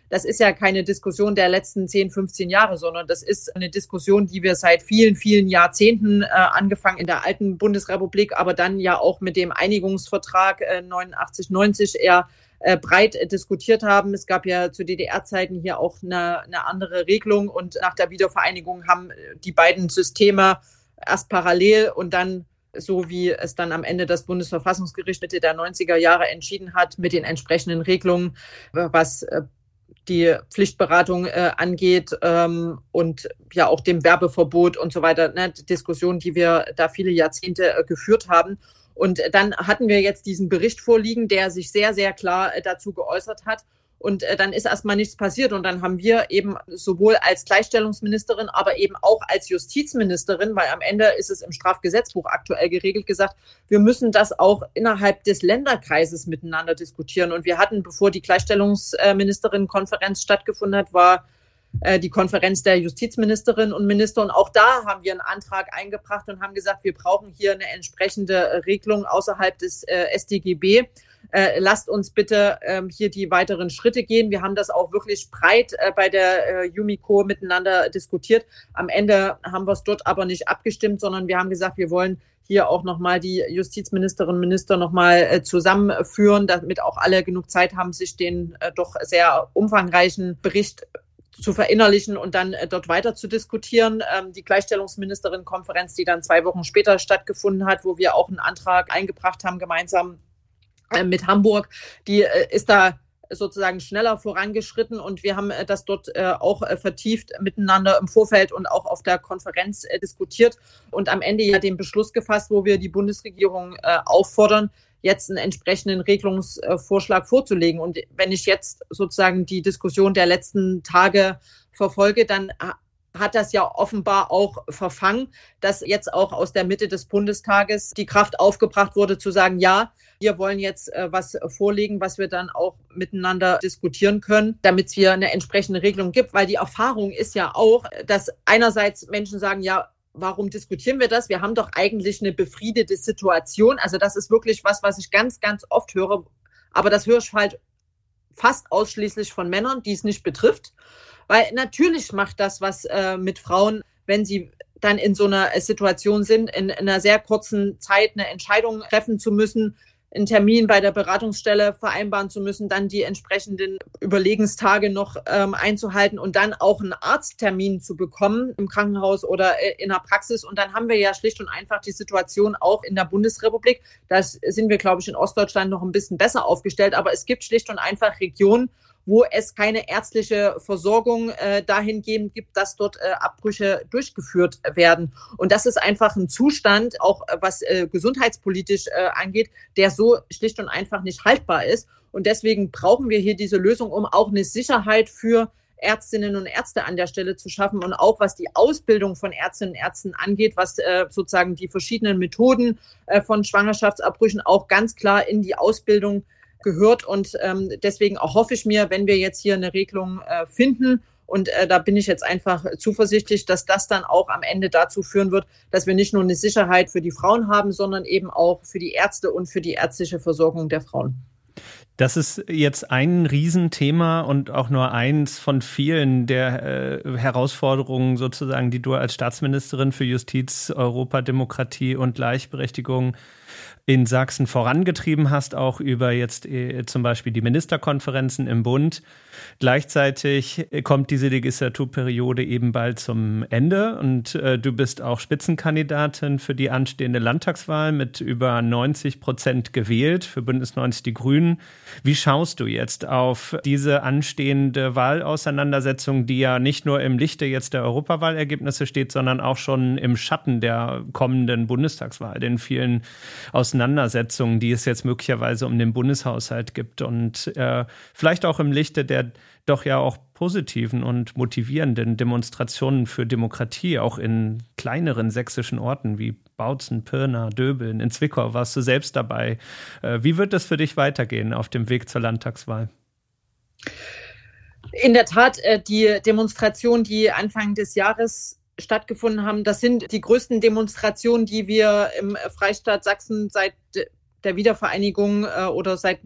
das ist ja keine Diskussion der letzten 10, 15 Jahre, sondern das ist eine Diskussion, die wir seit vielen, vielen Jahrzehnten, angefangen in der alten Bundesrepublik, aber dann ja auch mit dem Einigungsvertrag 89, 90 eher breit diskutiert haben. Es gab ja zu DDR-Zeiten hier auch eine andere Regelung und nach der Wiedervereinigung haben die beiden Systeme erst parallel und dann, so wie es dann am Ende das Bundesverfassungsgericht Mitte der 90er Jahre entschieden hat, mit den entsprechenden Regelungen, was die Pflichtberatung angeht und ja auch dem Werbeverbot und so weiter, ne, Diskussionen, die wir da viele Jahrzehnte geführt haben. Und dann hatten wir jetzt diesen Bericht vorliegen, der sich sehr, sehr klar dazu geäußert hat. Und dann ist erstmal nichts passiert. Und dann haben wir eben sowohl als Gleichstellungsministerin, aber eben auch als Justizministerin, weil am Ende ist es im Strafgesetzbuch aktuell geregelt, gesagt, wir müssen das auch innerhalb des Länderkreises miteinander diskutieren. Und wir hatten, bevor die Gleichstellungsministerinnenkonferenz stattgefunden hat, war die Konferenz der Justizministerinnen und Minister. Und auch da haben wir einen Antrag eingebracht und haben gesagt, wir brauchen hier eine entsprechende Regelung außerhalb des StGB. Lasst uns bitte hier die weiteren Schritte gehen. Wir haben das auch wirklich breit bei der Yumiko miteinander diskutiert. Am Ende haben wir es dort aber nicht abgestimmt, sondern wir haben gesagt, wir wollen hier auch nochmal die Justizministerinnen und Minister nochmal zusammenführen, damit auch alle genug Zeit haben, sich den doch sehr umfangreichen Bericht zu verinnerlichen und dann dort weiter zu diskutieren. Die Gleichstellungsministerinnenkonferenz, die dann 2 Wochen später stattgefunden hat, wo wir auch einen Antrag eingebracht haben, gemeinsam mit Hamburg, die ist da sozusagen schneller vorangeschritten und wir haben das dort auch vertieft miteinander im Vorfeld und auch auf der Konferenz diskutiert und am Ende ja den Beschluss gefasst, wo wir die Bundesregierung auffordern, jetzt einen entsprechenden Regelungsvorschlag vorzulegen. Und wenn ich jetzt sozusagen die Diskussion der letzten Tage verfolge, dann hat das ja offenbar auch verfangen, dass jetzt auch aus der Mitte des Bundestages die Kraft aufgebracht wurde, zu sagen, ja, wir wollen jetzt was vorlegen, was wir dann auch miteinander diskutieren können, damit es hier eine entsprechende Regelung gibt. Weil die Erfahrung ist ja auch, dass einerseits Menschen sagen, ja, warum diskutieren wir das? Wir haben doch eigentlich eine befriedete Situation. Also das ist wirklich was ich ganz, ganz oft höre. Aber das höre ich halt fast ausschließlich von Männern, die es nicht betrifft. Weil natürlich macht das was mit Frauen, wenn sie dann in so einer Situation sind, in einer sehr kurzen Zeit eine Entscheidung treffen zu müssen, einen Termin bei der Beratungsstelle vereinbaren zu müssen, dann die entsprechenden Überlegenstage noch einzuhalten und dann auch einen Arzttermin zu bekommen im Krankenhaus oder in der Praxis. Und dann haben wir ja schlicht und einfach die Situation auch in der Bundesrepublik. Da sind wir, glaube ich, in Ostdeutschland noch ein bisschen besser aufgestellt. Aber es gibt schlicht und einfach Regionen, wo es keine ärztliche Versorgung dahingehend gibt, dass dort Abbrüche durchgeführt werden. Und das ist einfach ein Zustand, auch was gesundheitspolitisch angeht, der so schlicht und einfach nicht haltbar ist. Und deswegen brauchen wir hier diese Lösung, um auch eine Sicherheit für Ärztinnen und Ärzte an der Stelle zu schaffen und auch was die Ausbildung von Ärztinnen und Ärzten angeht, was sozusagen die verschiedenen Methoden von Schwangerschaftsabbrüchen auch ganz klar in die Ausbildung gehört. Und deswegen auch hoffe ich mir, wenn wir jetzt hier eine Regelung finden, und da bin ich jetzt einfach zuversichtlich, dass das dann auch am Ende dazu führen wird, dass wir nicht nur eine Sicherheit für die Frauen haben, sondern eben auch für die Ärzte und für die ärztliche Versorgung der Frauen. Das ist jetzt ein Riesenthema und auch nur eins von vielen der Herausforderungen sozusagen, die du als Staatsministerin für Justiz, Europa, Demokratie und Gleichberechtigung in Sachsen vorangetrieben hast, auch über jetzt zum Beispiel die Ministerkonferenzen im Bund. Gleichzeitig kommt diese Legislaturperiode eben bald zum Ende und du bist auch Spitzenkandidatin für die anstehende Landtagswahl mit über 90% gewählt für Bündnis 90 Die Grünen. Wie schaust du jetzt auf diese anstehende Wahlauseinandersetzung, die ja nicht nur im Lichte jetzt der Europawahlergebnisse steht, sondern auch schon im Schatten der kommenden Bundestagswahl, den vielen Auseinandersetzungen, die es jetzt möglicherweise um den Bundeshaushalt gibt und vielleicht auch im Lichte der doch ja auch positiven und motivierenden Demonstrationen für Demokratie, auch in kleineren sächsischen Orten wie Bautzen, Pirna, Döbeln, in Zwickau warst du selbst dabei. Wie wird es für dich weitergehen auf dem Weg zur Landtagswahl? In der Tat, die Demonstrationen, die Anfang des Jahres stattgefunden haben, das sind die größten Demonstrationen, die wir im Freistaat Sachsen seit der Wiedervereinigung oder seit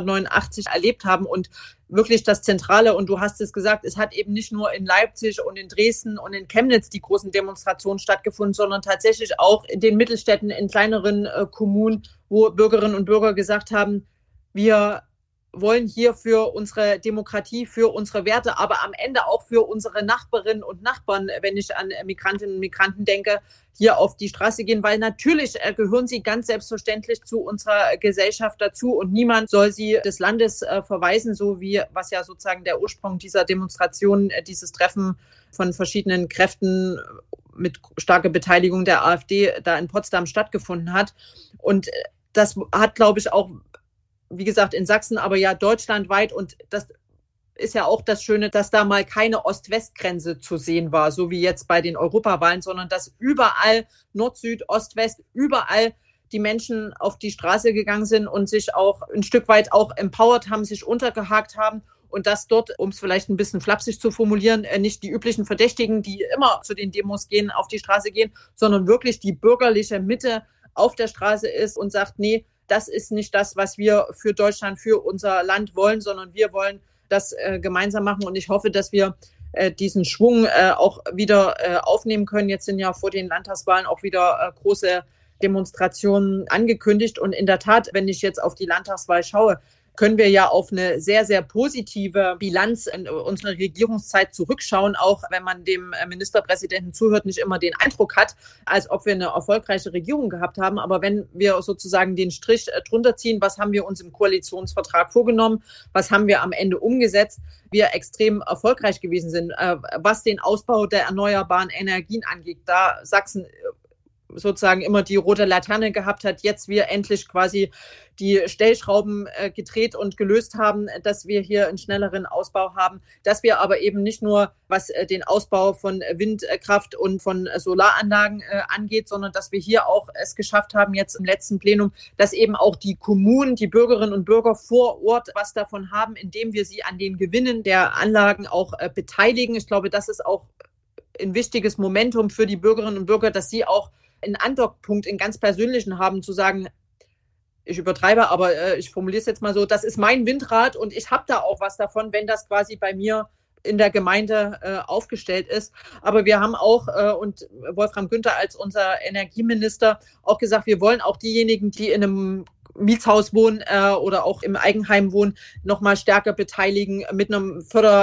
1989 erlebt haben. Und wirklich das Zentrale, und du hast es gesagt, es hat eben nicht nur in Leipzig und in Dresden und in Chemnitz die großen Demonstrationen stattgefunden, sondern tatsächlich auch in den Mittelstädten, in kleineren Kommunen, wo Bürgerinnen und Bürger gesagt haben, wir wollen hier für unsere Demokratie, für unsere Werte, aber am Ende auch für unsere Nachbarinnen und Nachbarn, wenn ich an Migrantinnen und Migranten denke, hier auf die Straße gehen, weil natürlich gehören sie ganz selbstverständlich zu unserer Gesellschaft dazu und niemand soll sie des Landes verweisen, so wie was ja sozusagen der Ursprung dieser Demonstration, dieses Treffen von verschiedenen Kräften mit starker Beteiligung der AfD da in Potsdam stattgefunden hat. Und das hat, glaube ich, auch, wie gesagt, in Sachsen, aber ja deutschlandweit. Und das ist ja auch das Schöne, dass da mal keine Ost-West-Grenze zu sehen war, so wie jetzt bei den Europawahlen, sondern dass überall Nord, Süd, Ost, West, überall die Menschen auf die Straße gegangen sind und sich auch ein Stück weit auch empowered haben, sich untergehakt haben. Und dass dort, um es vielleicht ein bisschen flapsig zu formulieren, nicht die üblichen Verdächtigen, die immer zu den Demos gehen, auf die Straße gehen, sondern wirklich die bürgerliche Mitte auf der Straße ist und sagt, nee, das ist nicht das, was wir für Deutschland, für unser Land wollen, sondern wir wollen das gemeinsam machen. Und ich hoffe, dass wir diesen Schwung auch wieder aufnehmen können. Jetzt sind ja vor den Landtagswahlen auch wieder große Demonstrationen angekündigt. Und in der Tat, wenn ich jetzt auf die Landtagswahl schaue, können wir ja auf eine sehr, sehr positive Bilanz in unserer Regierungszeit zurückschauen, auch wenn man dem Ministerpräsidenten zuhört, nicht immer den Eindruck hat, als ob wir eine erfolgreiche Regierung gehabt haben. Aber wenn wir sozusagen den Strich drunter ziehen, was haben wir uns im Koalitionsvertrag vorgenommen, was haben wir am Ende umgesetzt, wir extrem erfolgreich gewesen sind, was den Ausbau der erneuerbaren Energien angeht, da Sachsen sozusagen immer die rote Laterne gehabt hat, jetzt wir endlich quasi die Stellschrauben gedreht und gelöst haben, dass wir hier einen schnelleren Ausbau haben, dass wir aber eben nicht nur, was den Ausbau von Windkraft und von Solaranlagen angeht, sondern dass wir hier auch es geschafft haben, jetzt im letzten Plenum, dass eben auch die Kommunen, die Bürgerinnen und Bürger vor Ort was davon haben, indem wir sie an den Gewinnen der Anlagen auch beteiligen. Ich glaube, das ist auch ein wichtiges Momentum für die Bürgerinnen und Bürger, dass sie auch einen Andockpunkt in ganz Persönlichen haben, zu sagen, ich übertreibe, aber ich formuliere es jetzt mal so, das ist mein Windrad und ich habe da auch was davon, wenn das quasi bei mir in der Gemeinde aufgestellt ist. Aber wir haben auch, und Wolfram Günther als unser Energieminister, auch gesagt, wir wollen auch diejenigen, die in einem Mietshaus wohnen oder auch im Eigenheim wohnen, nochmal stärker beteiligen mit einem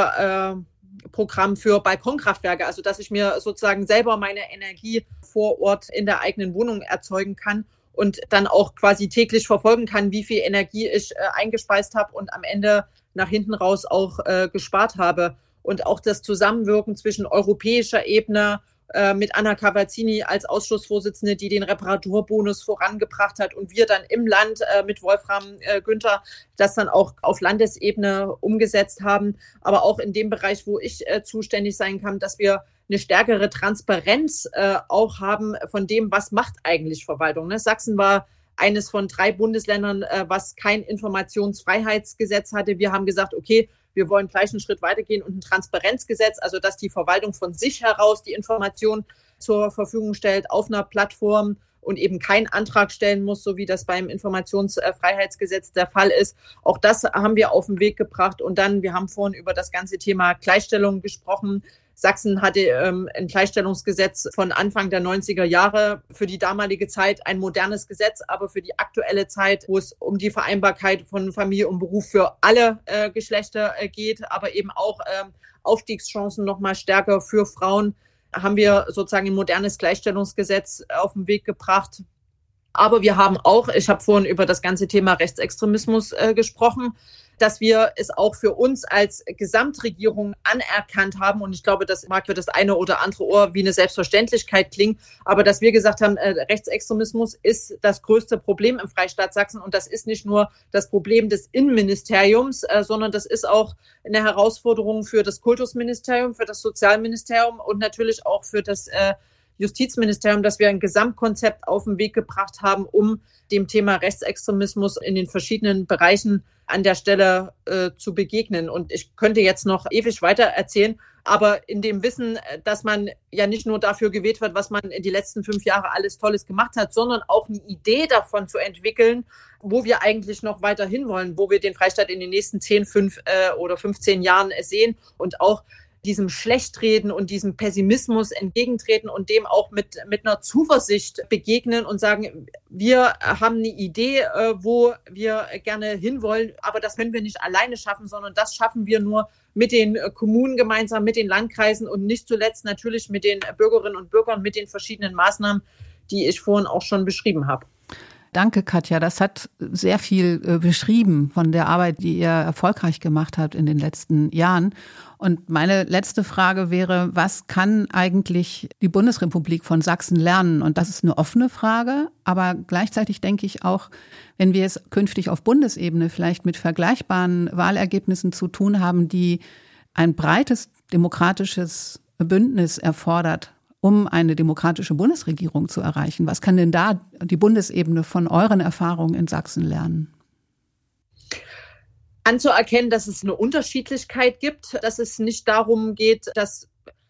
Förderprogramm für Balkonkraftwerke, also dass ich mir sozusagen selber meine Energie vor Ort in der eigenen Wohnung erzeugen kann und dann auch quasi täglich verfolgen kann, wie viel Energie ich eingespeist habe und am Ende nach hinten raus auch gespart habe. Und auch das Zusammenwirken zwischen europäischer Ebene mit Anna Cavazzini als Ausschussvorsitzende, die den Reparaturbonus vorangebracht hat und wir dann im Land mit Wolfram Günther das dann auch auf Landesebene umgesetzt haben, aber auch in dem Bereich, wo ich zuständig sein kann, dass wir eine stärkere Transparenz auch haben von dem, was macht eigentlich Verwaltung. Ne? Sachsen war eines von 3 Bundesländern, was kein Informationsfreiheitsgesetz hatte. Wir haben gesagt, okay, wir wollen gleich einen Schritt weitergehen und ein Transparenzgesetz, also dass die Verwaltung von sich heraus die Information zur Verfügung stellt auf einer Plattform und eben keinen Antrag stellen muss, so wie das beim Informationsfreiheitsgesetz der Fall ist. Auch das haben wir auf den Weg gebracht. Und dann, wir haben vorhin über das ganze Thema Gleichstellung gesprochen. Sachsen hatte ein Gleichstellungsgesetz von Anfang der 90er Jahre, für die damalige Zeit ein modernes Gesetz, aber für die aktuelle Zeit, wo es um die Vereinbarkeit von Familie und Beruf für alle Geschlechter geht, aber eben auch Aufstiegschancen noch mal stärker für Frauen, haben wir sozusagen ein modernes Gleichstellungsgesetz auf den Weg gebracht. Aber wir haben auch, ich habe vorhin über das ganze Thema Rechtsextremismus gesprochen, dass wir es auch für uns als Gesamtregierung anerkannt haben. Und ich glaube, das mag für das eine oder andere Ohr wie eine Selbstverständlichkeit klingen, aber dass wir gesagt haben, Rechtsextremismus ist das größte Problem im Freistaat Sachsen. Und das ist nicht nur das Problem des Innenministeriums, sondern das ist auch eine Herausforderung für das Kultusministerium, für das Sozialministerium und natürlich auch für das Justizministerium, dass wir ein Gesamtkonzept auf den Weg gebracht haben, um dem Thema Rechtsextremismus in den verschiedenen Bereichen an der Stelle zu begegnen. Und ich könnte jetzt noch ewig weiter erzählen, aber in dem Wissen, dass man ja nicht nur dafür gewählt wird, was man in die letzten 5 Jahre alles Tolles gemacht hat, sondern auch eine Idee davon zu entwickeln, wo wir eigentlich noch weiter hinwollen, wo wir den Freistaat in den nächsten 10, 5 oder 15 Jahren sehen und auch diesem Schlechtreden und diesem Pessimismus entgegentreten und dem auch mit einer Zuversicht begegnen und sagen, wir haben eine Idee, wo wir gerne hinwollen, aber das können wir nicht alleine schaffen, sondern das schaffen wir nur mit den Kommunen gemeinsam, mit den Landkreisen und nicht zuletzt natürlich mit den Bürgerinnen und Bürgern, mit den verschiedenen Maßnahmen, die ich vorhin auch schon beschrieben habe. Danke, Katja. Das hat sehr viel beschrieben von der Arbeit, die ihr erfolgreich gemacht habt in den letzten Jahren. Und meine letzte Frage wäre, was kann eigentlich die Bundesrepublik von Sachsen lernen? Und das ist eine offene Frage, aber gleichzeitig denke ich auch, wenn wir es künftig auf Bundesebene vielleicht mit vergleichbaren Wahlergebnissen zu tun haben, die ein breites demokratisches Bündnis erfordert, um eine demokratische Bundesregierung zu erreichen. Was kann denn da die Bundesebene von euren Erfahrungen in Sachsen lernen? Anzuerkennen, dass es eine Unterschiedlichkeit gibt, dass es nicht darum geht, dass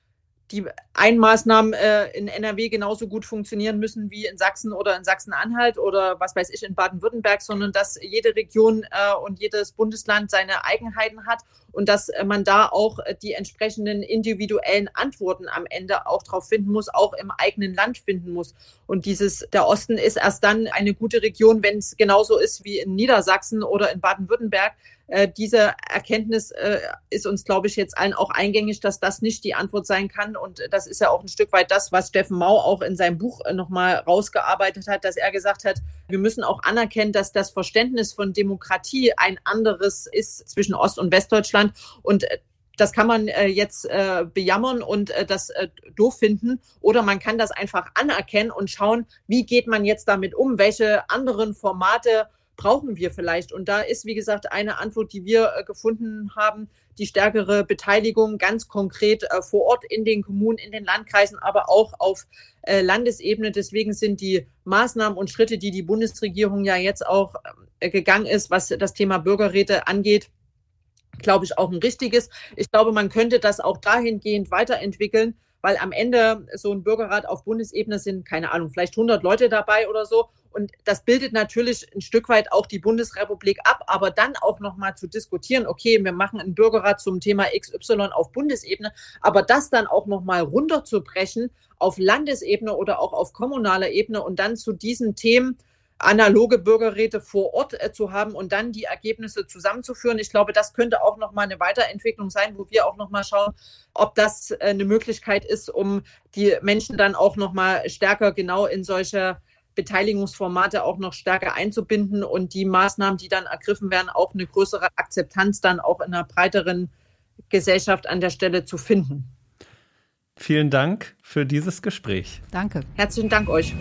die Maßnahmen in NRW genauso gut funktionieren müssen wie in Sachsen oder in Sachsen-Anhalt oder was weiß ich in Baden-Württemberg, sondern dass jede Region und jedes Bundesland seine Eigenheiten hat und dass man da auch die entsprechenden individuellen Antworten am Ende auch drauf finden muss, auch im eigenen Land finden muss. Und der Osten ist erst dann eine gute Region, wenn es genauso ist wie in Niedersachsen oder in Baden-Württemberg. Diese Erkenntnis ist uns, glaube ich, jetzt allen auch eingängig, dass das nicht die Antwort sein kann. Und das ist ja auch ein Stück weit das, was Steffen Mau auch in seinem Buch nochmal rausgearbeitet hat, dass er gesagt hat, wir müssen auch anerkennen, dass das Verständnis von Demokratie ein anderes ist zwischen Ost- und Westdeutschland. Und das kann man jetzt bejammern und das doof finden. Oder man kann das einfach anerkennen und schauen, wie geht man jetzt damit um? Welche anderen Formate brauchen wir vielleicht? Und da ist, wie gesagt, eine Antwort, die wir gefunden haben, die stärkere Beteiligung ganz konkret vor Ort in den Kommunen, in den Landkreisen, aber auch auf Landesebene. Deswegen sind die Maßnahmen und Schritte, die die Bundesregierung ja jetzt auch gegangen ist, was das Thema Bürgerräte angeht, glaube ich, auch ein richtiges. Ich glaube, man könnte das auch dahingehend weiterentwickeln, weil am Ende so ein Bürgerrat auf Bundesebene sind, keine Ahnung, vielleicht 100 Leute dabei oder so. Und das bildet natürlich ein Stück weit auch die Bundesrepublik ab, aber dann auch nochmal zu diskutieren, okay, wir machen einen Bürgerrat zum Thema XY auf Bundesebene, aber das dann auch nochmal runterzubrechen auf Landesebene oder auch auf kommunaler Ebene und dann zu diesen Themen analoge Bürgerräte vor Ort zu haben und dann die Ergebnisse zusammenzuführen. Ich glaube, das könnte auch nochmal eine Weiterentwicklung sein, wo wir auch nochmal schauen, ob das eine Möglichkeit ist, um die Menschen dann auch nochmal stärker genau in solche Beteiligungsformate auch noch stärker einzubinden und die Maßnahmen, die dann ergriffen werden, auch eine größere Akzeptanz dann auch in einer breiteren Gesellschaft an der Stelle zu finden. Vielen Dank für dieses Gespräch. Danke. Herzlichen Dank euch.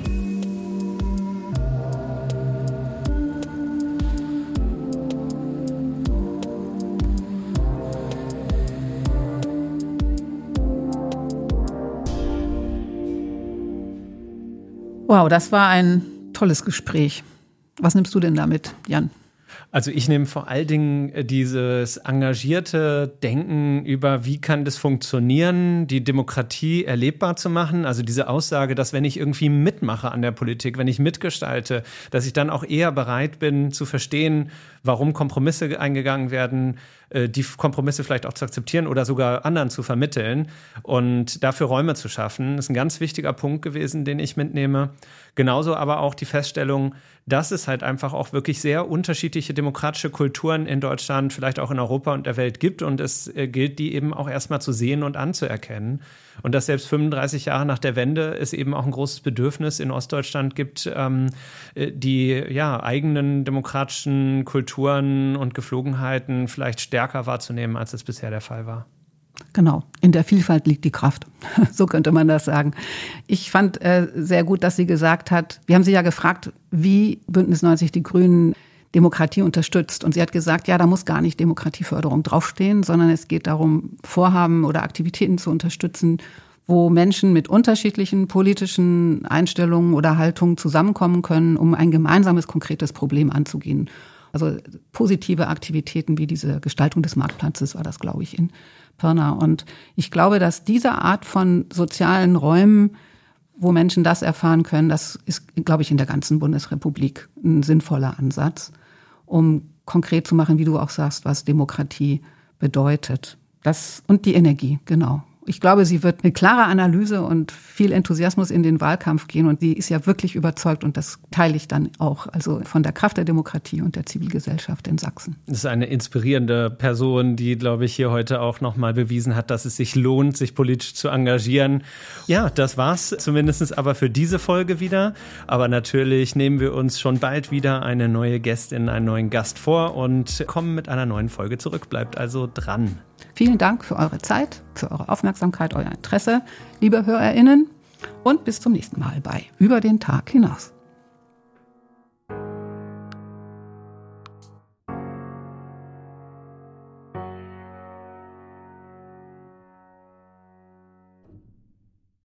Wow, das war ein tolles Gespräch. Was nimmst du denn damit, Jan? Also ich nehme vor allen Dingen dieses engagierte Denken über, wie kann das funktionieren, die Demokratie erlebbar zu machen. Also diese Aussage, dass wenn ich irgendwie mitmache an der Politik, wenn ich mitgestalte, dass ich dann auch eher bereit bin zu verstehen, warum Kompromisse eingegangen werden, die Kompromisse vielleicht auch zu akzeptieren oder sogar anderen zu vermitteln und dafür Räume zu schaffen. Das ist ein ganz wichtiger Punkt gewesen, den ich mitnehme. Genauso aber auch die Feststellung, dass es halt einfach auch wirklich sehr unterschiedliche demokratische Kulturen in Deutschland, vielleicht auch in Europa und der Welt gibt und es gilt, die eben auch erstmal zu sehen und anzuerkennen. Und dass selbst 35 Jahre nach der Wende es eben auch ein großes Bedürfnis in Ostdeutschland gibt, die eigenen demokratischen Kulturen und Geflogenheiten vielleicht stärker wahrzunehmen, als es bisher der Fall war. Genau, in der Vielfalt liegt die Kraft. So könnte man das sagen. Ich fand sehr gut, dass sie gesagt hat, wir haben sie ja gefragt, wie Bündnis 90 Die Grünen Demokratie unterstützt. Und sie hat gesagt, ja, da muss gar nicht Demokratieförderung draufstehen, sondern es geht darum, Vorhaben oder Aktivitäten zu unterstützen, wo Menschen mit unterschiedlichen politischen Einstellungen oder Haltungen zusammenkommen können, um ein gemeinsames, konkretes Problem anzugehen. Also positive Aktivitäten wie diese Gestaltung des Marktplatzes war das, glaube ich, in Pirna. Und ich glaube, dass diese Art von sozialen Räumen, wo Menschen das erfahren können, das ist, glaube ich, in der ganzen Bundesrepublik ein sinnvoller Ansatz, um konkret zu machen, wie du auch sagst, was Demokratie bedeutet. Das und die Energie, genau. Ich glaube, sie wird mit klarer Analyse und viel Enthusiasmus in den Wahlkampf gehen und sie ist ja wirklich überzeugt und das teile ich dann auch, also von der Kraft der Demokratie und der Zivilgesellschaft in Sachsen. Das ist eine inspirierende Person, die, glaube ich, hier heute auch nochmal bewiesen hat, dass es sich lohnt, sich politisch zu engagieren. Ja, das war's zumindest aber für diese Folge wieder. Aber natürlich nehmen wir uns schon bald wieder eine neue Gästin, einen neuen Gast vor und kommen mit einer neuen Folge zurück. Bleibt also dran. Vielen Dank für eure Zeit, für eure Aufmerksamkeit, euer Interesse, liebe HörerInnen. Und bis zum nächsten Mal bei Über den Tag hinaus.